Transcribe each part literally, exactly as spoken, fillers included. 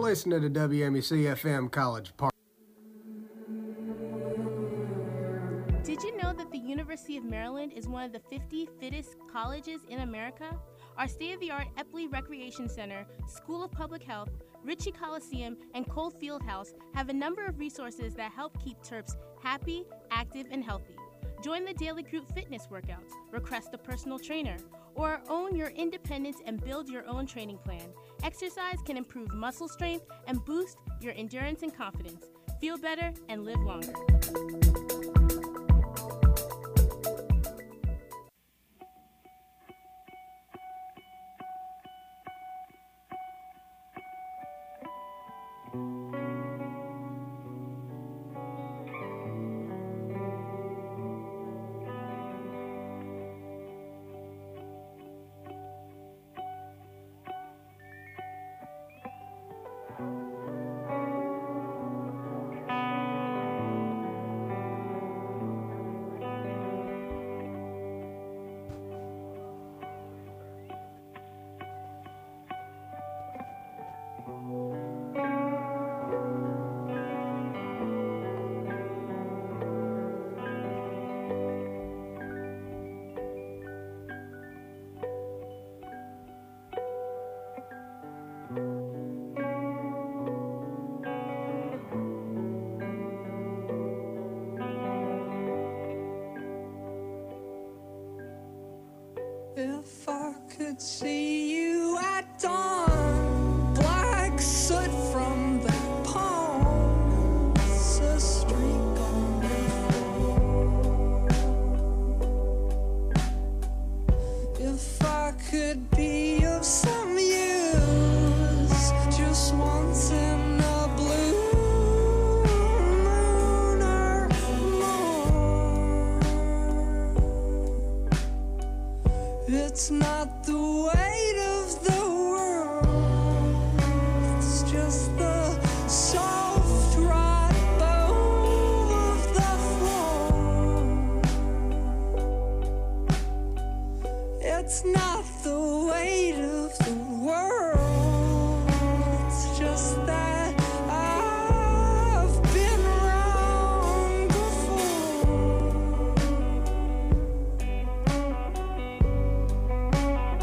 listening to W M E C F M College Park. Did you know that the University of Maryland is one of the fifty fittest colleges in America? Our state-of-the-art Epley Recreation Center, School of Public Health, Ritchie Coliseum, and Cole Fieldhouse have a number of resources that help keep Terps happy, active, and healthy. Join the daily group fitness workouts, request a personal trainer, or own your independence and build your own training plan. Exercise can improve muscle strength and boost your endurance and confidence. Feel better and live longer. If I could see you at dawn, black soot from the palms, a streak on the floor. If I could be of some use, just once in a blue moon or more. It's not the weight of the world, it's just the soft right bow of the floor. It's not the weight of the world, it's just that I've been wrong before.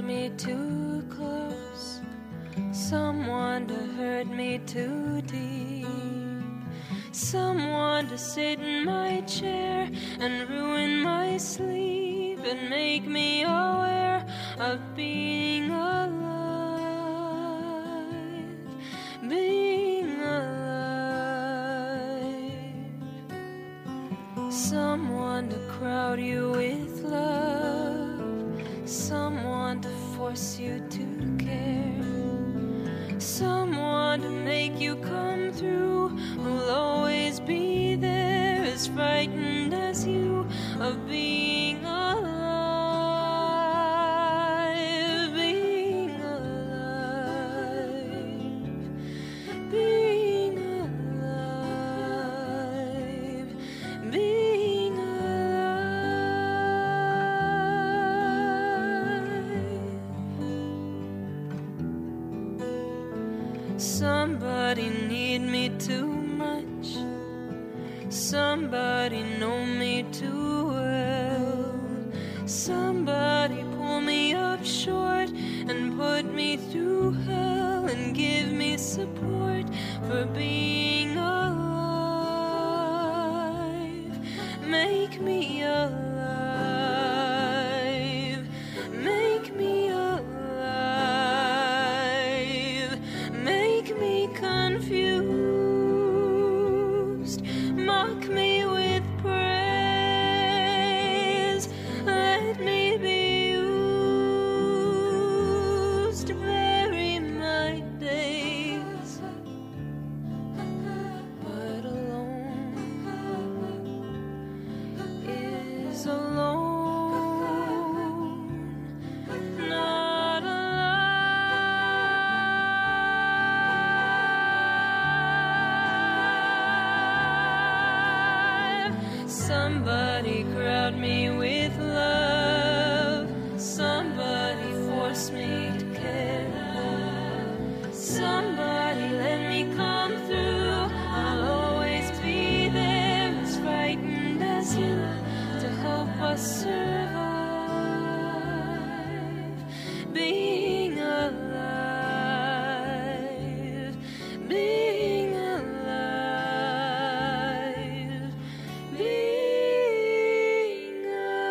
me too close, someone to hurt me too deep, someone to sit in my chair and ruin my sleep and make me aware of being alive, being alive, someone to crowd you with love, someone to force you to care, someone to make you come through, who'll always be there, as frightened as you of being alive, being alive, being alive, being alive. Somebody need me too much, somebody know me too well, somebody pull me up short and put me through hell and give me support for being alive, make me alive, make me alive, make me confused, mock me with praise, let me be used, bury my days, but alone is alone, not alive. Somebody crowd me with love, somebody force me to care, somebody let me come through, I'll always be there, as frightened as you, to help us survive, being alive, being alive, being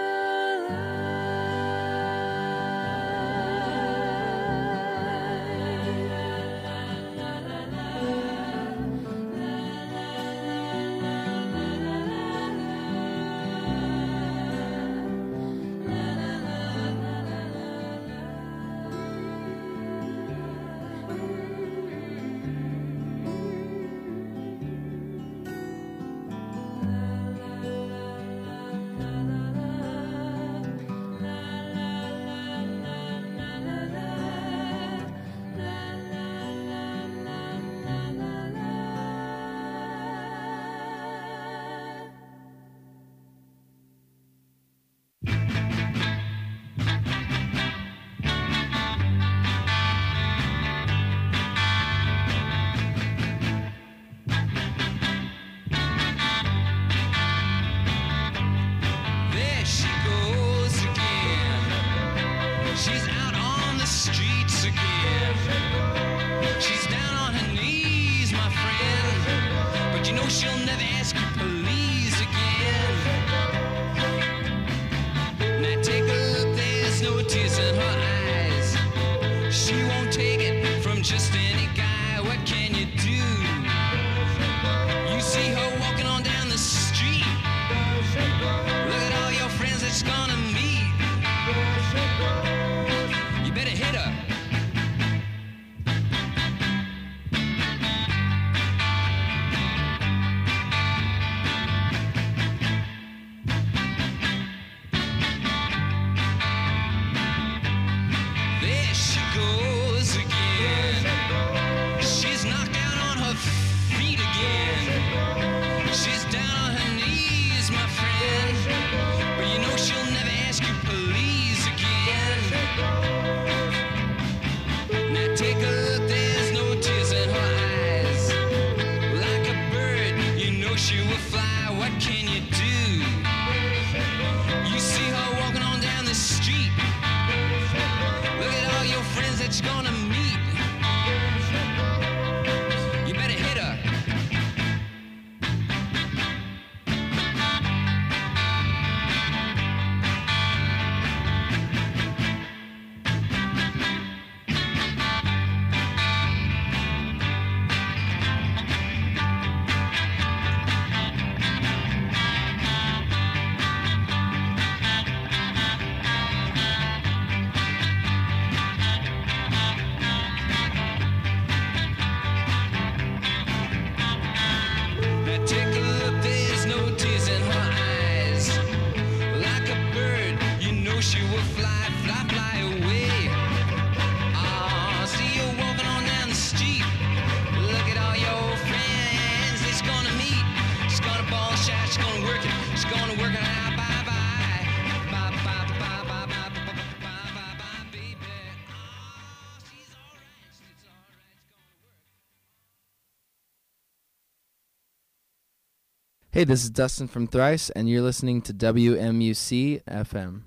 There she goes again. She's out on the streets again. She's down on her knees, my friend. But you know she'll never ask you please again. Now take a look, there's no tears in her eyes. She won't take it from just any guy. What can you do? You see her walking on down the street. Look at all your friends that she's gonna meet. You better hit her. There she goes again. She's knocked out on her that you're gonna meet. You better hit her. Hey, this is Dustin from Thrice, and you're listening to W M U C F M.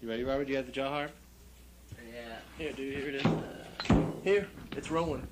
You ready, Robert? Do you have the jaw harp? Yeah. Here, dude. Here it is. Here. It's rolling.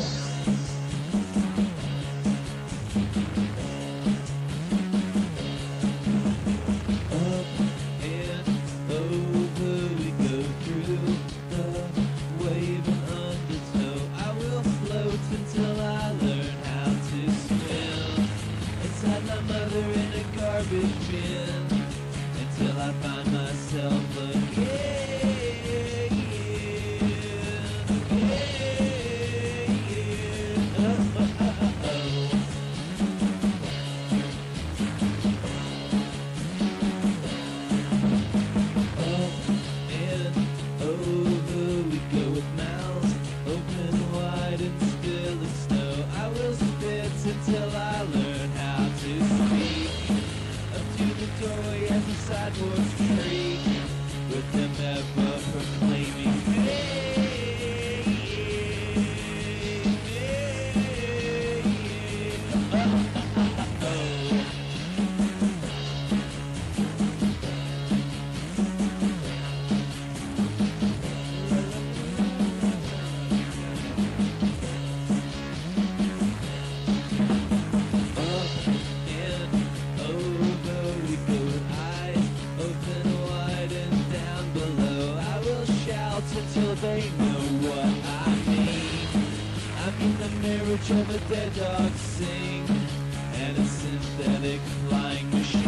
Of a dead dog sing and a synthetic flying machine.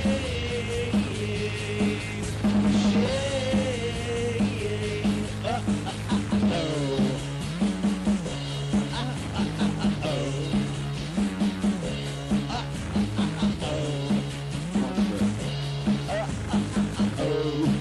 Machine. Uh, uh, uh, uh, oh. Uh, uh, uh, uh, oh. Uh, uh, uh, uh, oh. Uh, uh, uh, uh, oh.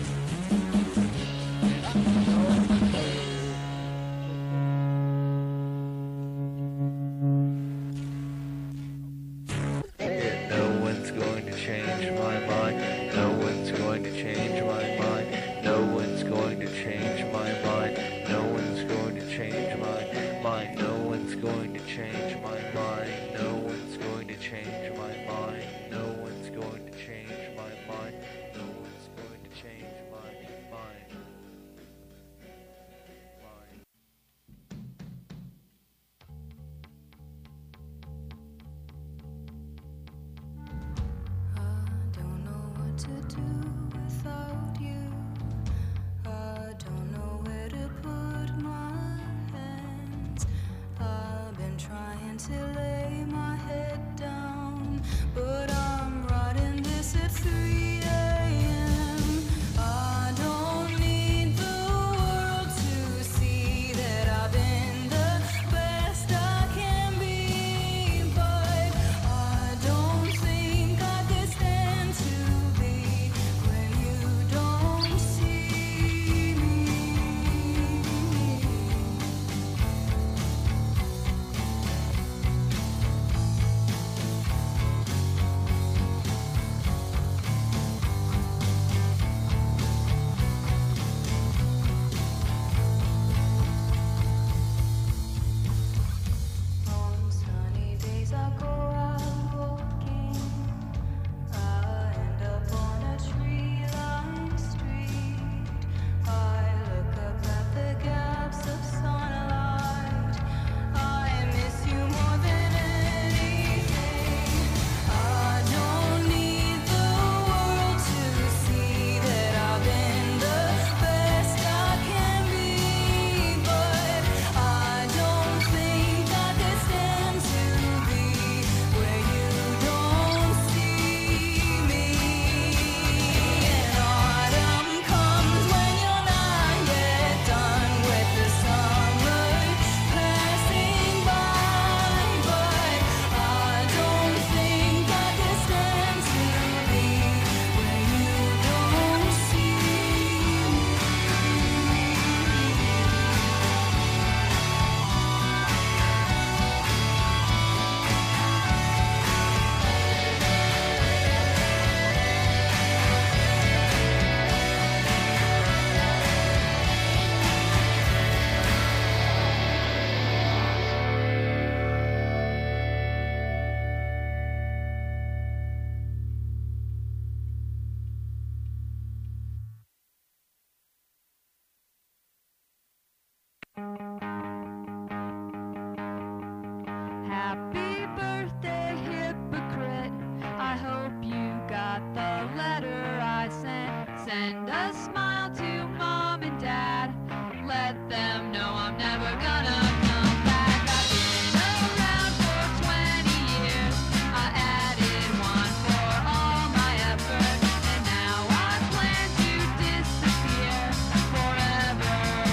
Happy birthday, hypocrite. I hope you got the letter I sent. Send a smile to mom and dad. Let them know I'm never gonna come back. I've been around for twenty years. I added one for all my effort. And now I plan to disappear forever.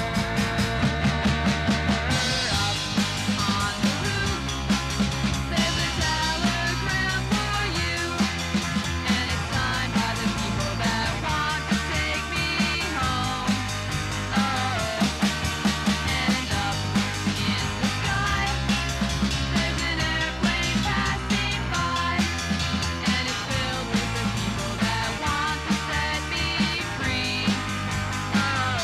Up on the roof, there's a telegram for you. And it's signed by the people that want to take me home. Oh, and up in the sky, there's an airplane passing by. And it's filled with the people that want to set me free. Oh.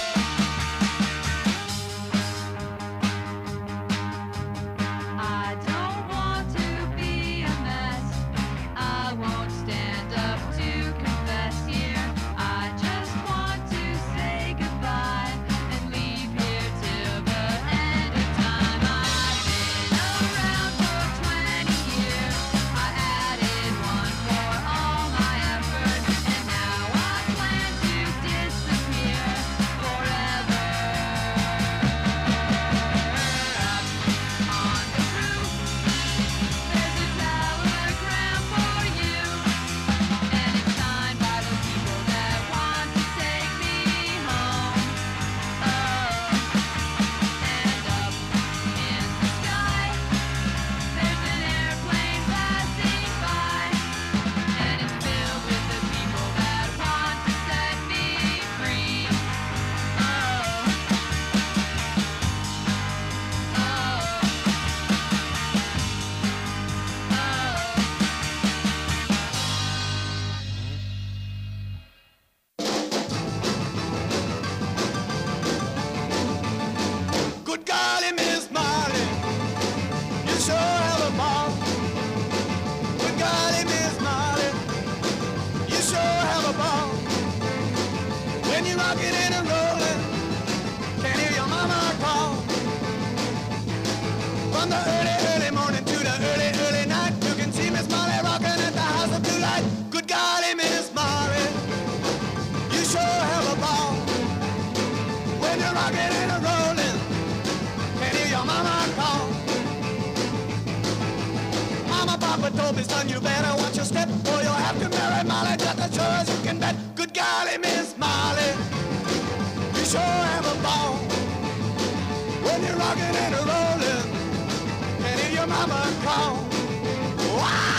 I don't want to be a mess. I won't stand up to confess here. I just want to say goodbye and leave here till the end of time. I've been around for twenty years. I added one for all my effort. And now I plan to disappear forever. Up on the roof, there's a telegram for you. And it's signed by the people that want to take me home. Oh, and up in the sky, there's an airplane passing by. And it's filled with the people that want to set me free. Oh, Good golly, Miss Molly, you sure have a ball. Good golly, Miss Molly, you sure have a ball. When you rockin' and a rollin', can hear your mama call. From the early, early morning to the early, early night, you can see Miss Molly rockin' at the House of Blue Light. Good golly, Miss Molly, you sure have a ball. When you're rockin' and a rollin', can hear your mama call. Mama, Papa told me, son, you better watch your step, or you'll have to marry Molly just as sure as you can bet. Good golly, Miss Molly, you sure have a ball. When you're rockin' and a rollin', can hear your mama call. Wow!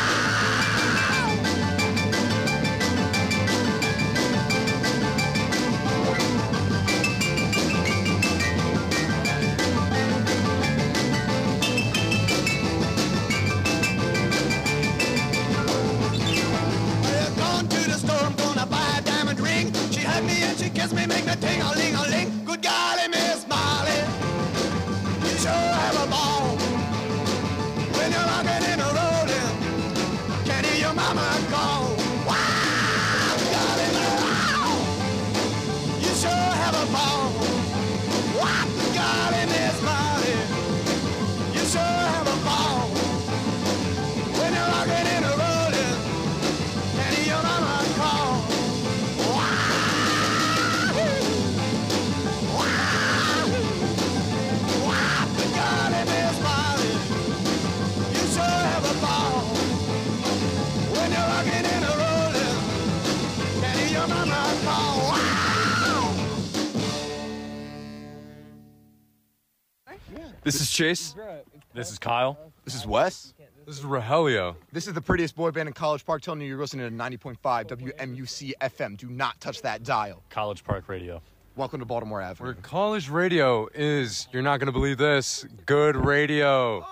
I've gone to the store, I'm gonna buy a diamond ring. She hugged me and she kissed me, make me ting-a-ling-a-ling. Good golly, Miss Molly, you sure have a ball. When you're rockin' and a rollin', can hear your mama call. Wow, golly, wow, you sure have a ball. What, golly, Miss Molly, you sure have a ball. When you're rockin' and a rollin', can hear your mama call. Wow, wow, wow, good golly, Miss Molly, you sure have a ball. When you're rockin' and a rollin', can hear your mama call. Wow. This is Chase. This is Kyle. This is Wes. This is Rogelio. This is the prettiest boy band in College Park telling you you're listening to ninety point five W M U C F M. Do not touch that dial. College Park Radio. Welcome to Baltimore Where Avenue. college radio is, you're not going to believe this, good radio.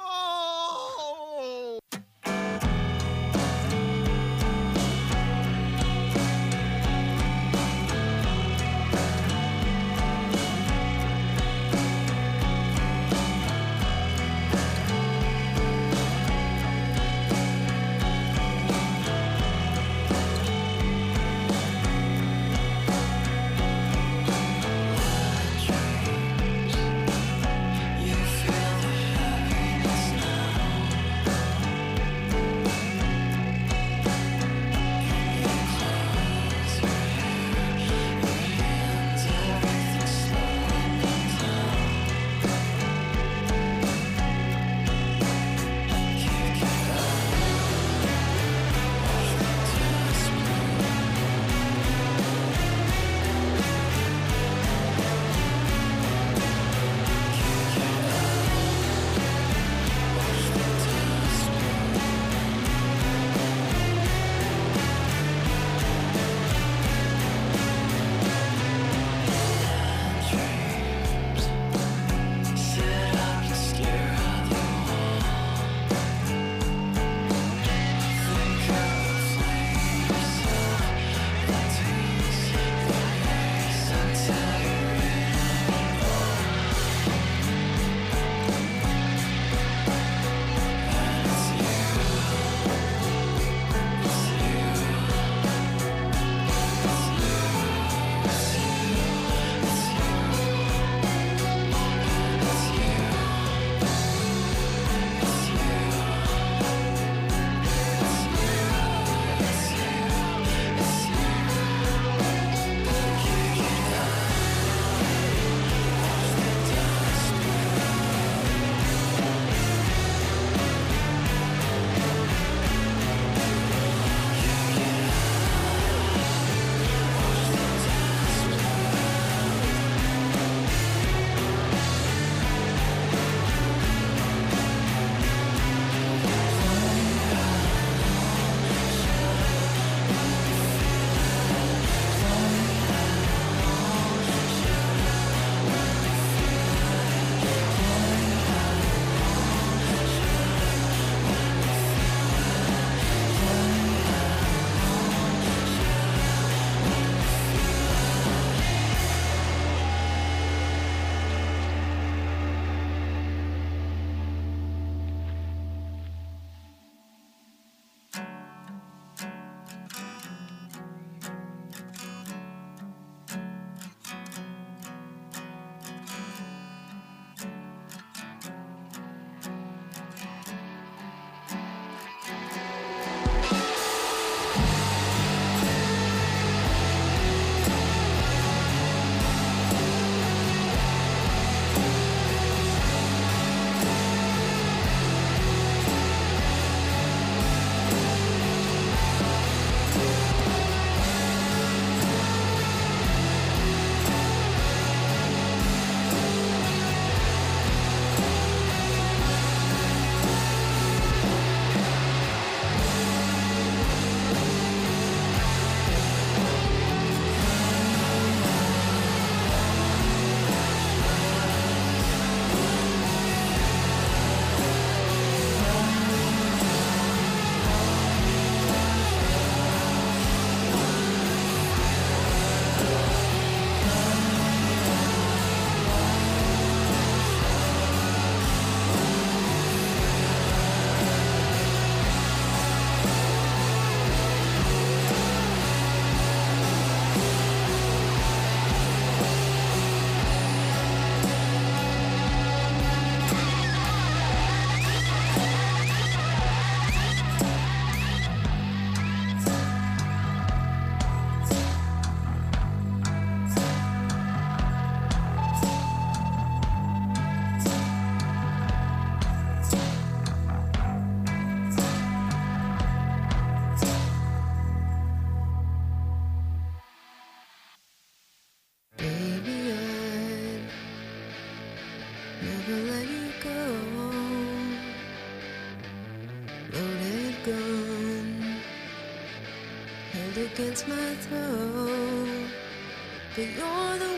never let you go. Loaded gun held against my throat, but you're the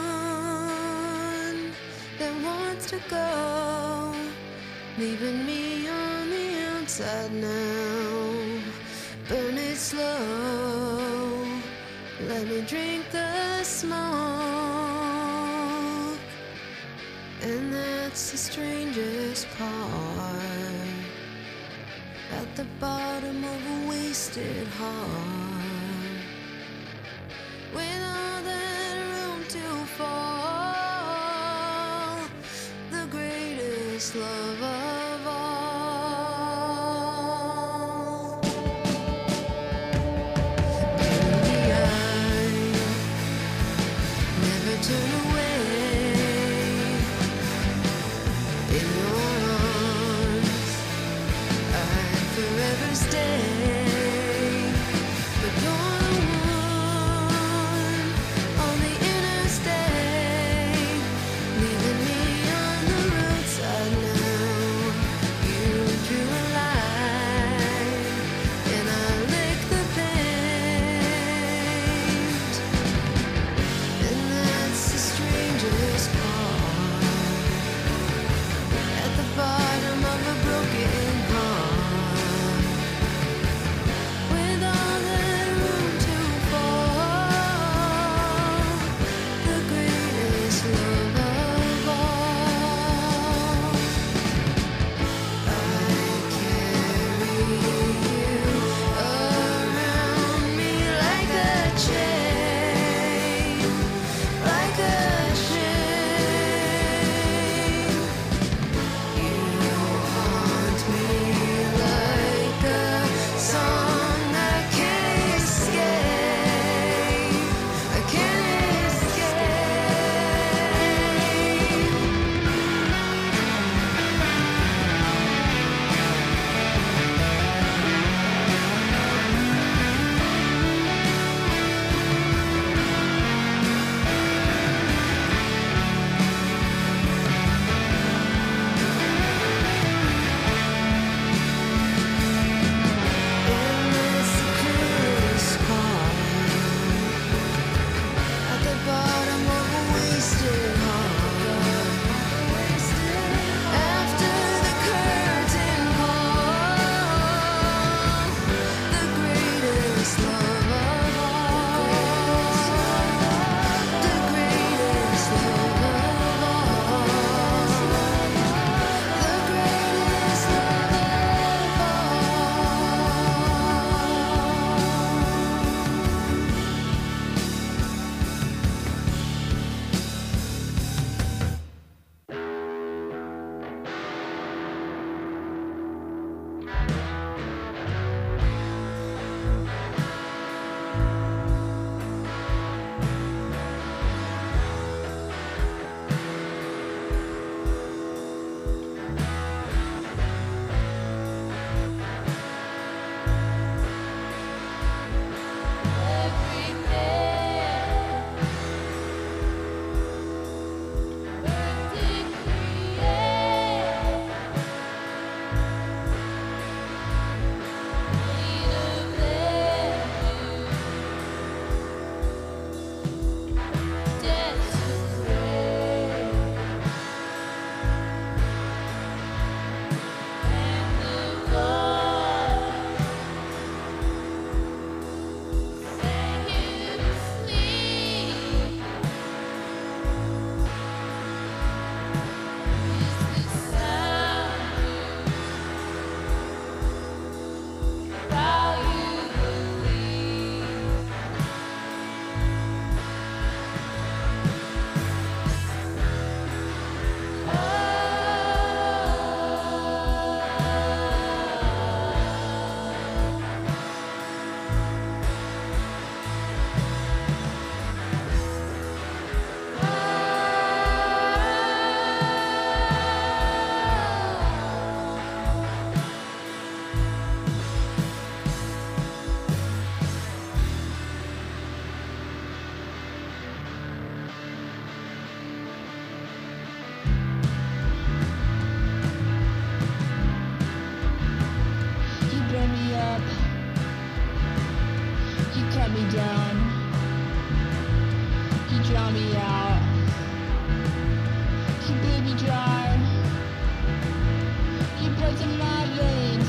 one that wants to go, leaving me on the outside now. Burn it slow, let me drink the smoke. And that's the strangest part, at the bottom of a wasted heart, with all that room to fall, the greatest love of all. Burn the eye, never turn away. In your arms, I'd forever stay. But you're the one on the interstate, leaving me on the roadside now. You drew a line, and I licked the paint. And that's the strange drown me out. You bleed me dry. You poison my veins.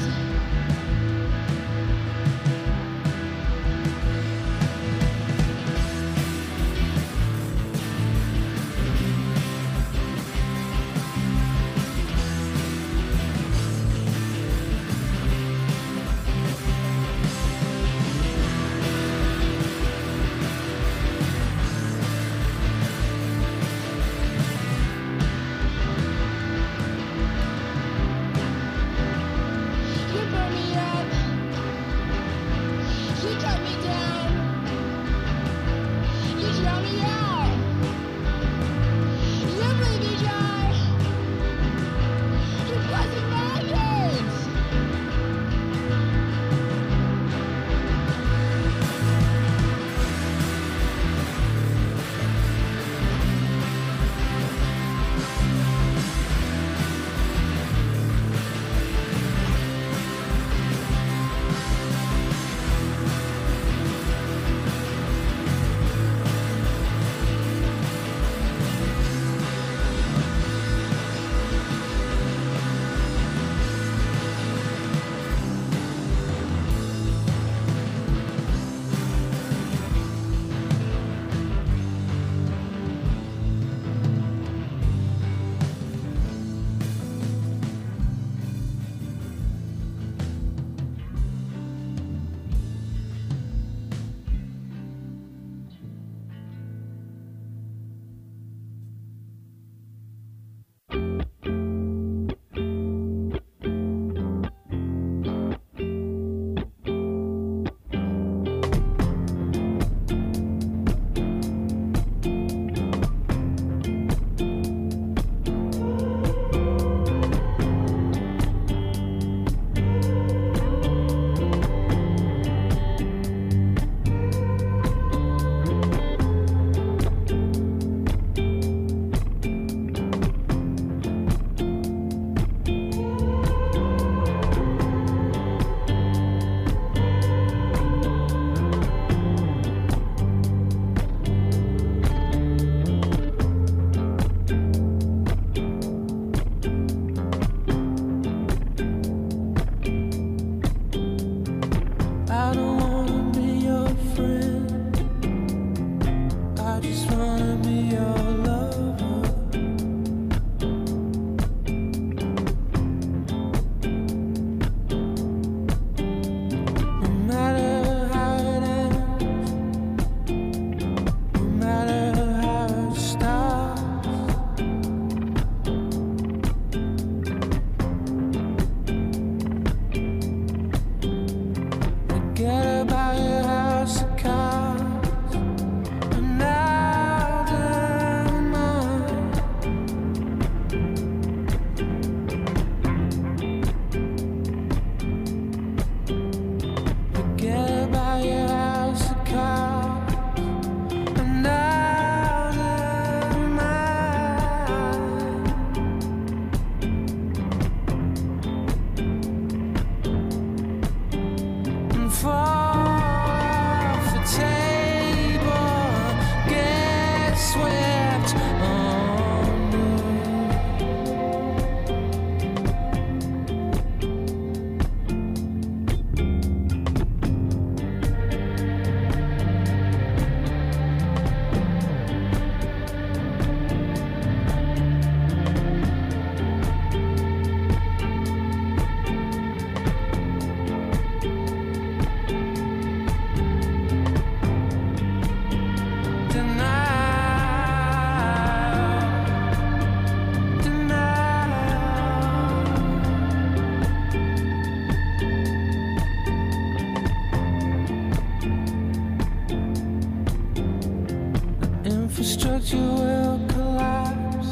Infrastructure will collapse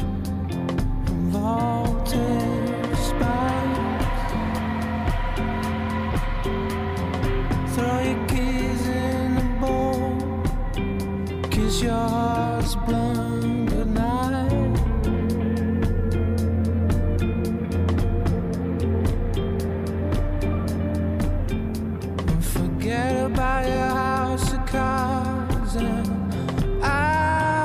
from vaulted spikes. Throw your keys in the bowl, kiss your heart's blown goodnight. And forget about your house of cards and I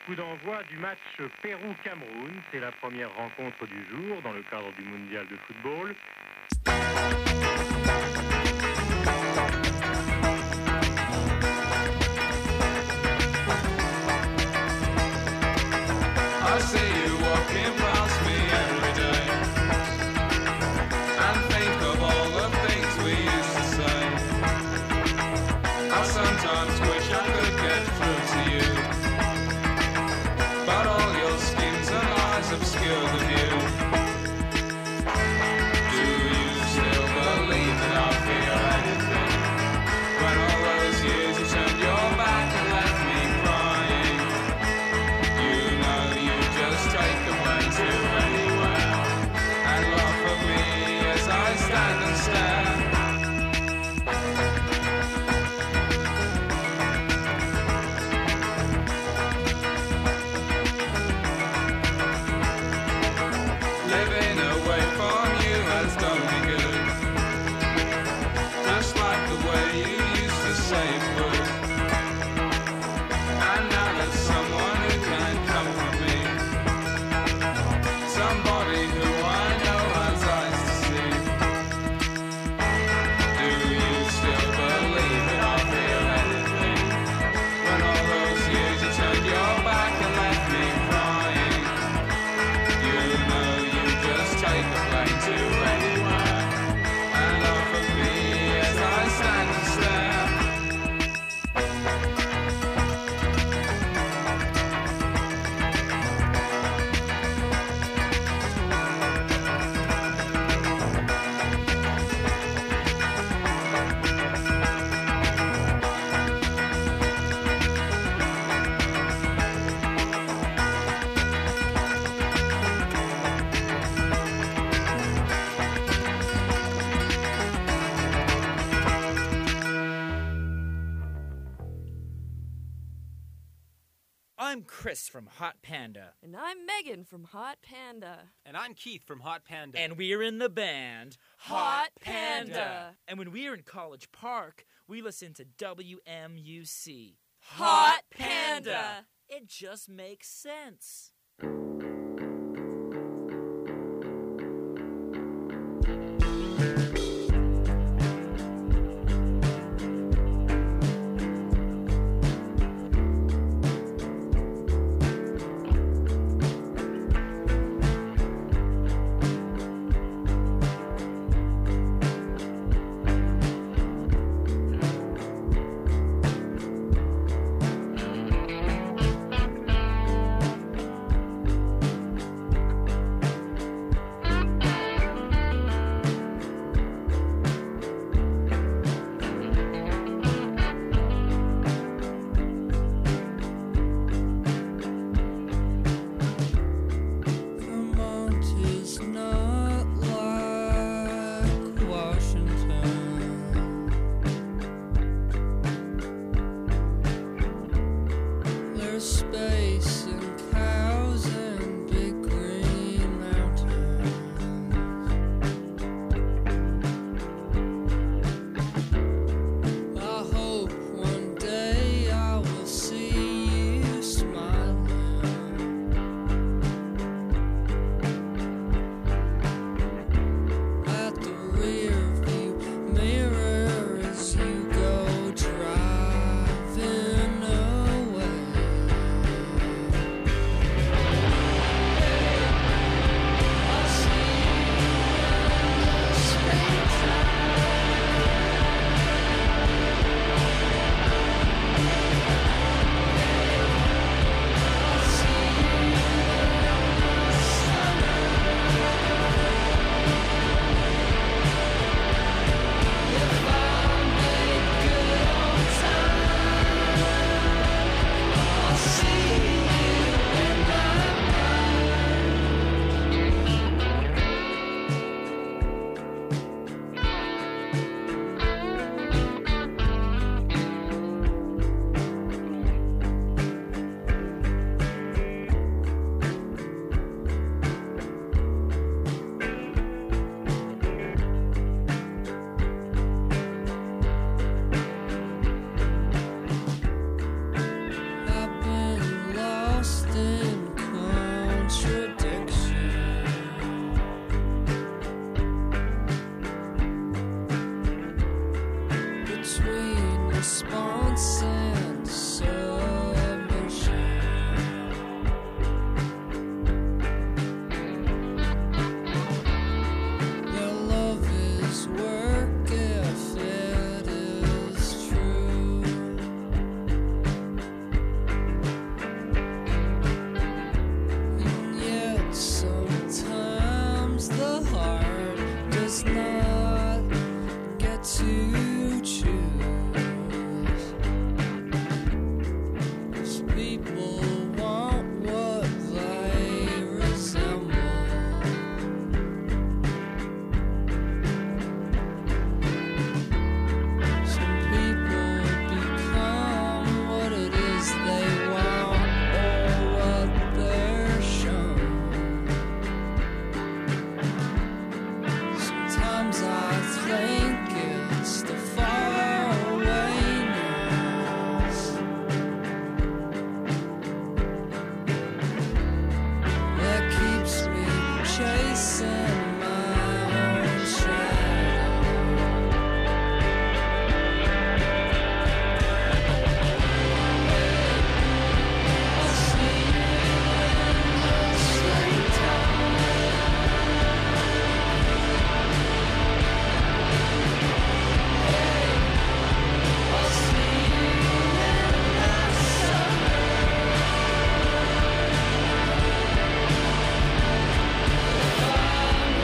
Coup d'envoi du match Pérou-Cameroun. C'est la première rencontre du jour dans le cadre du mondial de football. I see you walking past me every day and think of all the things we used to say. I sometimes wish I could get through to you, but all your schemes and lies obscure the view. Do you still believe that I feel anything when all those years you turned your back and left me crying? You know you just take the plane to anywhere and laugh at me as I stand and stare. Living away from you has done me good, just like the way you used to say it would. And now there's someone who can comfort me, somebody who I know has eyes to see. Do you still believe that I feel anything when all those years you turned your back and left me crying? You know you just take a plane to anywhere and laugh at me as I stand and stare. I'm Chris from Hot Panda. And I'm Megan from Hot Panda. And I'm Keith from Hot Panda. And we're in the band Hot Panda. And when we're in College Park, we listen to W M U C. Hot Panda. It just makes sense. Thank you.